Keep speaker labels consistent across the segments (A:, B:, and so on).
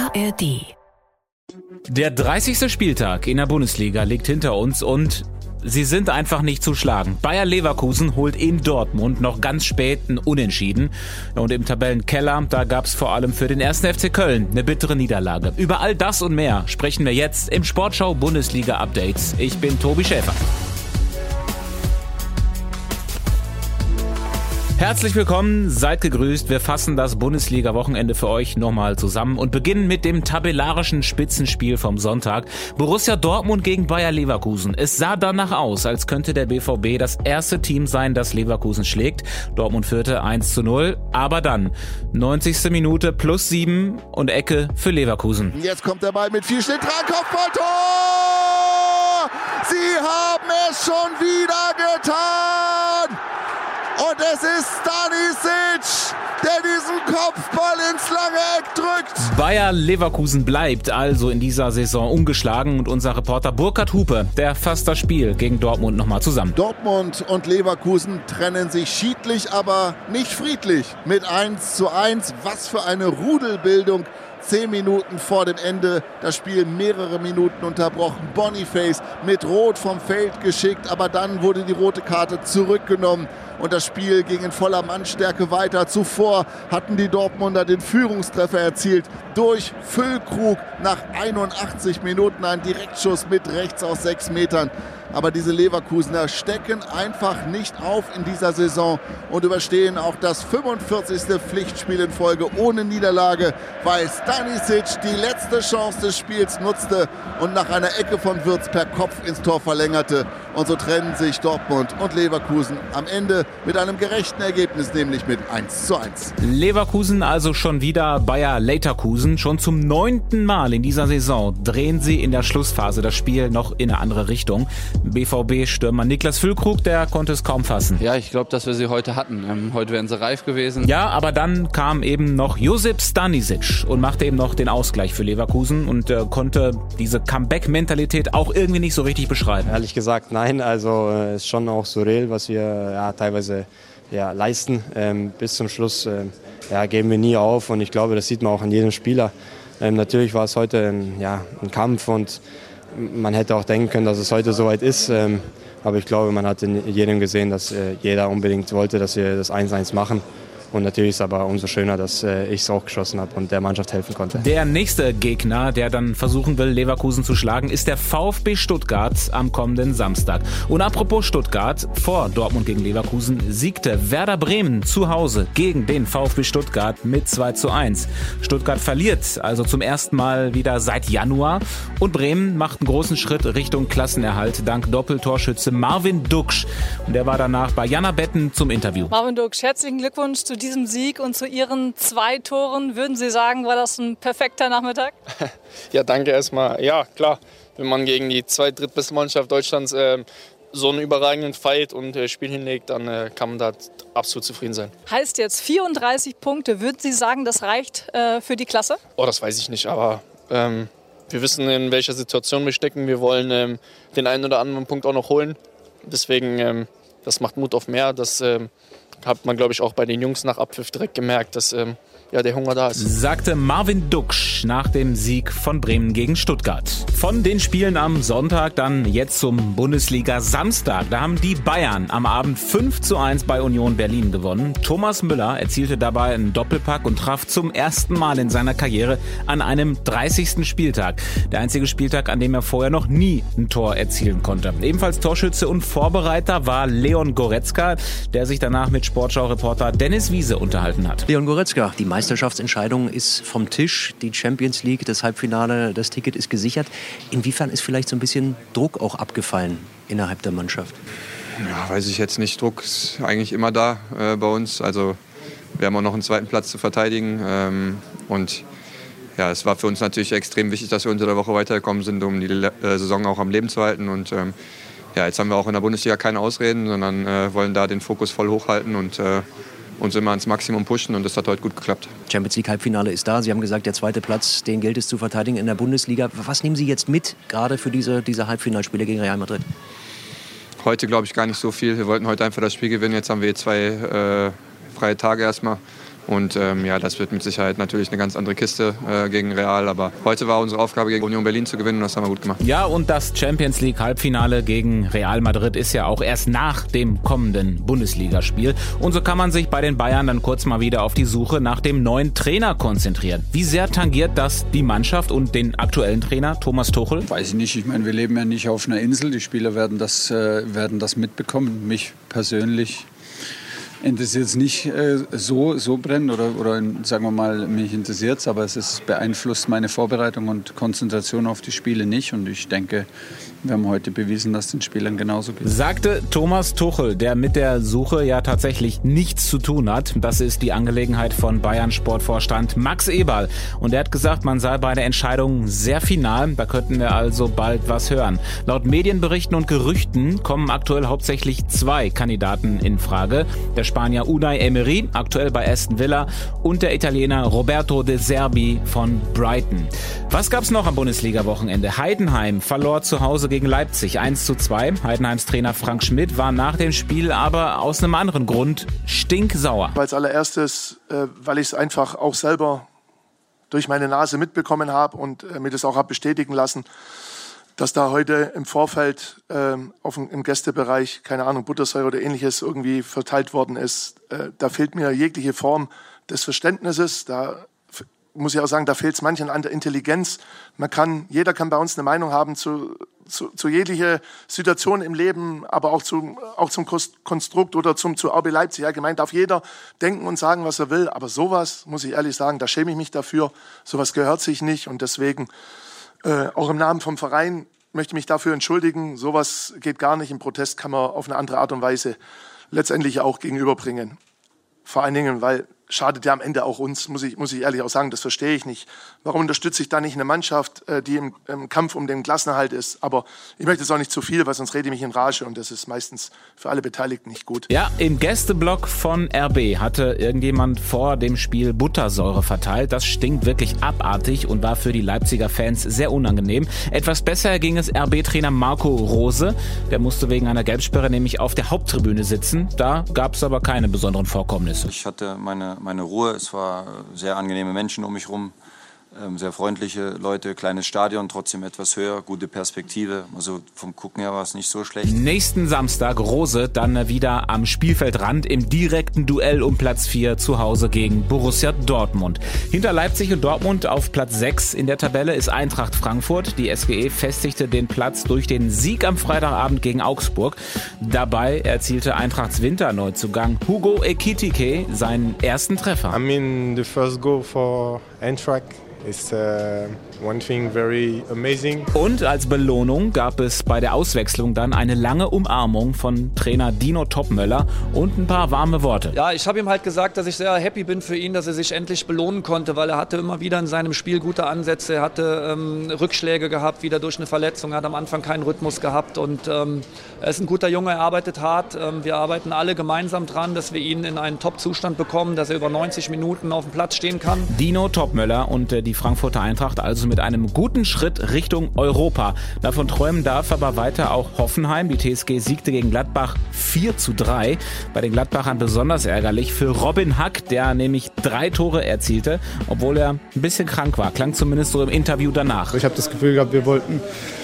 A: ARD.
B: Der 30. Spieltag in der Bundesliga liegt hinter uns und sie sind einfach nicht zu schlagen. Bayer Leverkusen holt in Dortmund noch ganz spät ein Unentschieden. Und im Tabellenkeller, da gab es vor allem für den 1. FC Köln eine bittere Niederlage. Über all das und mehr sprechen wir jetzt im Sportschau Bundesliga Update. Ich bin Tobi Schäfer. Herzlich willkommen, seid gegrüßt. Wir fassen das Bundesliga-Wochenende für euch nochmal zusammen und beginnen mit dem tabellarischen Spitzenspiel vom Sonntag. Borussia Dortmund gegen Bayer Leverkusen. Es sah danach aus, als könnte der BVB das erste Team sein, das Leverkusen schlägt. Dortmund führte 1:0, aber dann 90. Minute +7 und Ecke für Leverkusen.
C: Jetzt kommt der Ball mit viel Schnitt dran, Kopfballtor! Sie haben es schon wieder getan! Und es ist Stanisic, der diesen Kopfball ins lange Eck drückt.
B: Bayer Leverkusen bleibt also in dieser Saison ungeschlagen und unser Reporter Burkhard Hupe, der fasst das Spiel gegen Dortmund nochmal zusammen.
C: Dortmund und Leverkusen trennen sich schiedlich, aber nicht friedlich mit 1:1. Was für eine Rudelbildung. 10 Minuten vor dem Ende, das Spiel mehrere Minuten unterbrochen. Boniface mit Rot vom Feld geschickt, aber dann wurde die rote Karte zurückgenommen und das Spiel ging in voller Mannstärke weiter. Zuvor hatten die Dortmunder den Führungstreffer erzielt durch Füllkrug nach 81 Minuten, ein Direktschuss mit rechts aus 6 Metern. Aber diese Leverkusener stecken einfach nicht auf in dieser Saison und überstehen auch das 45. Pflichtspiel in Folge ohne Niederlage, weil Stanisic die letzte Chance des Spiels nutzte und nach einer Ecke von Wirtz per Kopf ins Tor verlängerte. Und so trennen sich Dortmund und Leverkusen am Ende mit einem gerechten Ergebnis, nämlich mit 1:1.
B: Leverkusen also schon wieder Bayer Leverkusen. Schon zum 9. Mal in dieser Saison drehen sie in der Schlussphase das Spiel noch in eine andere Richtung. BVB-Stürmer Niklas Füllkrug, der konnte es kaum fassen.
D: Ja, ich glaube, dass wir sie heute hatten. Heute wären sie reif gewesen.
B: Ja, aber dann kam eben noch Josip Stanisic und machte eben noch den Ausgleich für Leverkusen und konnte diese Comeback-Mentalität auch irgendwie nicht so richtig beschreiben.
E: Ehrlich gesagt, nein. Also ist schon auch surreal, was wir teilweise leisten. Bis zum Schluss geben wir nie auf und ich glaube, das sieht man auch an jedem Spieler. Natürlich war es heute ein Kampf und man hätte auch denken können, dass es heute soweit ist. Aber ich glaube, man hat in jedem gesehen, dass jeder unbedingt wollte, dass wir das 1:1 machen. Und natürlich ist es aber umso schöner, dass ich es auch geschossen habe und der Mannschaft helfen konnte.
B: Der nächste Gegner, der dann versuchen will, Leverkusen zu schlagen, ist der VfB Stuttgart am kommenden Samstag. Und apropos Stuttgart, vor Dortmund gegen Leverkusen siegte Werder Bremen zu Hause gegen den VfB Stuttgart mit 2:1. Stuttgart verliert also zum ersten Mal wieder seit Januar und Bremen macht einen großen Schritt Richtung Klassenerhalt dank Doppeltorschütze Marvin Duksch. Und der war danach bei Jana Betten zum Interview.
F: Marvin Duksch, herzlichen Glückwunsch zu diesem Sieg und zu Ihren 2 Toren. Würden Sie sagen, war das ein perfekter Nachmittag?
G: Ja, danke erstmal. Ja, klar, wenn man gegen die drittbeste Mannschaft Deutschlands so einen überragenden Fight und Spiel hinlegt, dann kann man da absolut zufrieden sein.
F: Heißt jetzt 34 Punkte. Würden Sie sagen, das reicht für die Klasse?
G: Oh, das weiß ich nicht, aber wir wissen, in welcher Situation wir stecken. Wir wollen den einen oder anderen Punkt auch noch holen. Deswegen, das macht Mut auf mehr. Das hat man, glaube ich, auch bei den Jungs nach Abpfiff direkt gemerkt, dass der Hunger da ist.
B: Sagte Marvin Duksch nach dem Sieg von Bremen gegen Stuttgart. Von den Spielen am Sonntag dann jetzt zum Bundesliga-Samstag. Da haben die Bayern am Abend 5:1 bei Union Berlin gewonnen. Thomas Müller erzielte dabei einen Doppelpack und traf zum ersten Mal in seiner Karriere an einem 30. Spieltag. Der einzige Spieltag, an dem er vorher noch nie ein Tor erzielen konnte. Ebenfalls Torschütze und Vorbereiter war Leon Goretzka, der sich danach mit Sportschau-Reporter Dennis Wiese unterhalten hat.
H: Leon Goretzka, die Meisterschaftsentscheidung ist vom Tisch. Die Champions League, das Halbfinale, das Ticket ist gesichert. Inwiefern ist vielleicht so ein bisschen Druck auch abgefallen innerhalb der Mannschaft?
I: Ja, weiß ich jetzt nicht. Druck ist eigentlich immer da bei uns. Also wir haben auch noch einen 2. Platz zu verteidigen. Und ja, es war für uns natürlich extrem wichtig, dass wir unter der Woche weitergekommen sind, um die Saison auch am Leben zu halten. Und jetzt haben wir auch in der Bundesliga keine Ausreden, sondern wollen da den Fokus voll hochhalten und uns immer ans Maximum pushen und das hat heute gut geklappt.
H: Champions League Halbfinale ist da. Sie haben gesagt, der 2. Platz, den gilt es zu verteidigen in der Bundesliga. Was nehmen Sie jetzt mit, gerade für diese Halbfinalspiele gegen Real Madrid?
I: Heute glaube ich gar nicht so viel. Wir wollten heute einfach das Spiel gewinnen. Jetzt haben wir 2 freie Tage erstmal Und das wird mit Sicherheit natürlich eine ganz andere Kiste gegen Real. Aber heute war unsere Aufgabe, gegen Union Berlin zu gewinnen und das haben wir gut gemacht.
B: Ja, und das Champions League Halbfinale gegen Real Madrid ist ja auch erst nach dem kommenden Bundesligaspiel. Und so kann man sich bei den Bayern dann kurz mal wieder auf die Suche nach dem neuen Trainer konzentrieren. Wie sehr tangiert das die Mannschaft und den aktuellen Trainer Thomas Tuchel?
A: Weiß ich nicht. Ich meine, wir leben ja nicht auf einer Insel. Die Spieler werden das mitbekommen. Mich persönlich interessiert es nicht so brennend oder sagen wir mal, mich interessiert es, aber es beeinflusst meine Vorbereitung und Konzentration auf die Spiele nicht und ich denke, wir haben heute bewiesen, dass es den Spielern genauso geht.
B: Sagte Thomas Tuchel, der mit der Suche ja tatsächlich nichts zu tun hat. Das ist die Angelegenheit von Bayern-Sportvorstand Max Eberl. Und er hat gesagt, man sei bei der Entscheidung sehr final. Da könnten wir also bald was hören. Laut Medienberichten und Gerüchten kommen aktuell hauptsächlich 2 Kandidaten in Frage. Der Spanier Unai Emery, aktuell bei Aston Villa, und der Italiener Roberto De Zerbi von Brighton. Was gab's noch am Bundesliga-Wochenende? Heidenheim verlor zu Hause gegen Leipzig 1:2. Heidenheims Trainer Frank Schmidt war nach dem Spiel aber aus einem anderen Grund stinksauer.
J: Als allererstes, weil ich es einfach auch selber durch meine Nase mitbekommen habe und mir das auch habe bestätigen lassen, dass da heute im Vorfeld im Gästebereich, keine Ahnung, Buttersäure oder ähnliches irgendwie verteilt worden ist. Da fehlt mir jegliche Form des Verständnisses. Da muss ich auch sagen, da fehlt es manchen an der Intelligenz. Jeder kann bei uns eine Meinung haben zu jeglicher Situation im Leben, aber auch zum Konstrukt oder zu RB Leipzig. Allgemein darf jeder denken und sagen, was er will. Aber sowas, muss ich ehrlich sagen, da schäme ich mich dafür. Sowas gehört sich nicht und deswegen auch im Namen vom Verein möchte ich mich dafür entschuldigen. Sowas geht gar nicht. Im Protest kann man auf eine andere Art und Weise letztendlich auch gegenüberbringen. Vor allen Dingen, weil schadet ja am Ende auch uns, muss ich ehrlich auch sagen, das verstehe ich nicht. Warum unterstütze ich da nicht eine Mannschaft, die im Kampf um den Klassenerhalt ist? Aber ich möchte jetzt auch nicht zu viel, weil sonst rede ich mich in Rage und das ist meistens für alle Beteiligten nicht gut.
B: Ja, im Gästeblock von RB hatte irgendjemand vor dem Spiel Buttersäure verteilt. Das stinkt wirklich abartig und war für die Leipziger Fans sehr unangenehm. Etwas besser ging es RB-Trainer Marco Rose. Der musste wegen einer Gelbsperre nämlich auf der Haupttribüne sitzen. Da gab es aber keine besonderen Vorkommnisse.
K: Ich hatte meine Ruhe, es war sehr angenehme Menschen um mich rum, sehr freundliche Leute, kleines Stadion, trotzdem etwas höher, gute Perspektive, also vom Gucken her war es nicht so schlecht.
B: Nächsten Samstag Rose dann wieder am Spielfeldrand im direkten Duell um Platz 4 zu Hause gegen Borussia Dortmund. Hinter Leipzig und Dortmund auf Platz 6 in der Tabelle ist Eintracht Frankfurt. Die SGE festigte den Platz durch den Sieg am Freitagabend gegen Augsburg. Dabei erzielte Eintrachts Winterneuzugang Hugo Ekitike seinen ersten Treffer.
L: I mean, the first goal for Eintracht. It's one thing very amazing.
B: Und als Belohnung gab es bei der Auswechslung dann eine lange Umarmung von Trainer Dino Topmöller und ein paar warme Worte.
M: Ja, ich habe ihm halt gesagt, dass ich sehr happy bin für ihn, dass er sich endlich belohnen konnte, weil er hatte immer wieder in seinem Spiel gute Ansätze, er hatte Rückschläge gehabt, wieder durch eine Verletzung, er hat am Anfang keinen Rhythmus gehabt und er ist ein guter Junge, er arbeitet hart. Wir arbeiten alle gemeinsam dran, dass wir ihn in einen Top-Zustand bekommen, dass er über 90 Minuten auf dem Platz stehen kann.
B: Dino Topmöller und die Frankfurter Eintracht also mit einem guten Schritt Richtung Europa. Davon träumen darf aber weiter auch Hoffenheim. Die TSG siegte gegen Gladbach 4:3. Bei den Gladbachern besonders ärgerlich für Robin Hack, der nämlich 3 Tore erzielte, obwohl er ein bisschen krank war. Klang zumindest so im Interview danach.
N: Ich habe das Gefühl gehabt, wir wollten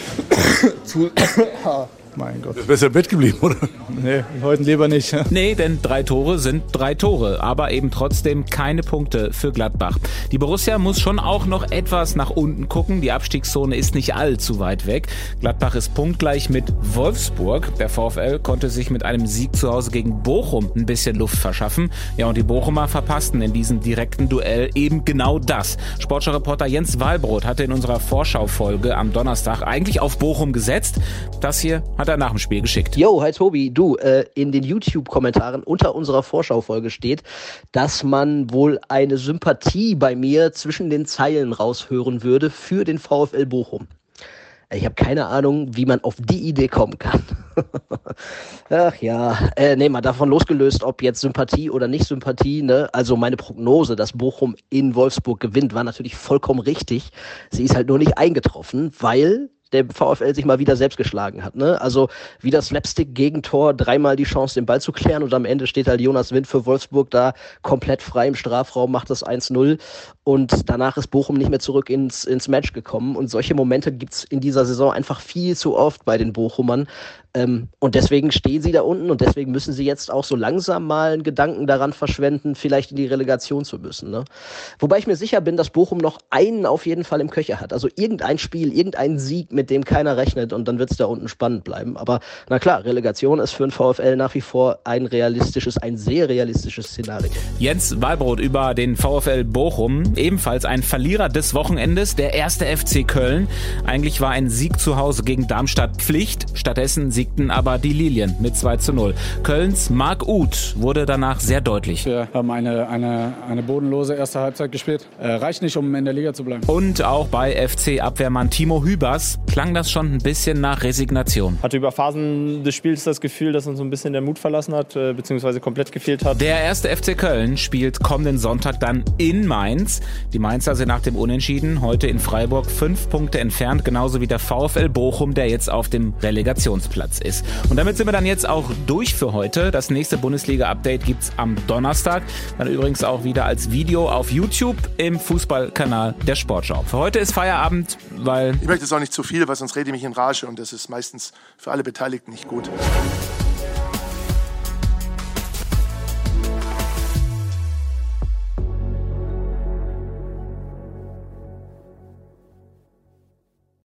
N: mein Gott.
O: Du bist ja im Bett geblieben, oder?
N: Nee, heute lieber nicht.
B: Nee, denn 3 Tore sind 3 Tore, aber eben trotzdem keine Punkte für Gladbach. Die Borussia muss schon auch noch etwas nach unten gucken. Die Abstiegszone ist nicht allzu weit weg. Gladbach ist punktgleich mit Wolfsburg. Der VfL konnte sich mit einem Sieg zu Hause gegen Bochum ein bisschen Luft verschaffen. Ja, und die Bochumer verpassten in diesem direkten Duell eben genau das. Sportschau-Reporter Jens Wahlbrot hatte in unserer Vorschaufolge am Donnerstag eigentlich auf Bochum gesetzt. Das hier hat er nach dem Spiel geschickt.
P: Yo, hi Tobi, du, in den YouTube-Kommentaren unter unserer Vorschaufolge steht, dass man wohl eine Sympathie bei mir zwischen den Zeilen raushören würde für den VfL Bochum. Ich habe keine Ahnung, wie man auf die Idee kommen kann. Ach ja, mal davon losgelöst, ob jetzt Sympathie oder nicht Sympathie, ne? Also meine Prognose, dass Bochum in Wolfsburg gewinnt, war natürlich vollkommen richtig. Sie ist halt nur nicht eingetroffen, weil der VfL sich mal wieder selbst geschlagen hat. Ne? Also wieder Slapstick-Gegentor, 3-mal die Chance, den Ball zu klären und am Ende steht halt Jonas Wind für Wolfsburg da komplett frei im Strafraum, macht das 1-0 und danach ist Bochum nicht mehr zurück ins Match gekommen und solche Momente gibt's in dieser Saison einfach viel zu oft bei den Bochumern. Und deswegen stehen sie da unten und deswegen müssen sie jetzt auch so langsam mal einen Gedanken daran verschwenden, vielleicht in die Relegation zu müssen. Ne? Wobei ich mir sicher bin, dass Bochum noch einen auf jeden Fall im Köcher hat. Also irgendein Spiel, irgendein Sieg, mit dem keiner rechnet und dann wird es da unten spannend bleiben. Aber na klar, Relegation ist für den VfL nach wie vor ein sehr realistisches Szenario.
B: Jens Walbrot über den VfL Bochum, ebenfalls ein Verlierer des Wochenendes, der 1. FC Köln. Eigentlich war ein Sieg zu Hause gegen Darmstadt Pflicht, stattdessen siegten aber die Lilien mit 2-0. Kölns Marc Uth wurde danach sehr deutlich.
N: Wir haben eine bodenlose erste Halbzeit gespielt. Reicht nicht, um in der Liga zu bleiben.
B: Und auch bei FC-Abwehrmann Timo Hübers klang das schon ein bisschen nach Resignation.
O: Hatte über Phasen des Spiels das Gefühl, dass uns so ein bisschen der Mut verlassen hat, beziehungsweise komplett gefehlt hat.
B: Der 1. FC Köln spielt kommenden Sonntag dann in Mainz. Die Mainzer sind nach dem Unentschieden heute in Freiburg 5 Punkte entfernt, genauso wie der VfL Bochum, der jetzt auf dem Relegationsplatz ist. Und damit sind wir dann jetzt auch durch für heute. Das nächste Bundesliga-Update gibt's am Donnerstag. Dann übrigens auch wieder als Video auf YouTube im Fußballkanal der Sportschau. Für heute ist Feierabend, weil...
J: Ich möchte jetzt auch nicht zu viel, weil sonst rede ich mich in Rage und das ist meistens für alle Beteiligten nicht gut.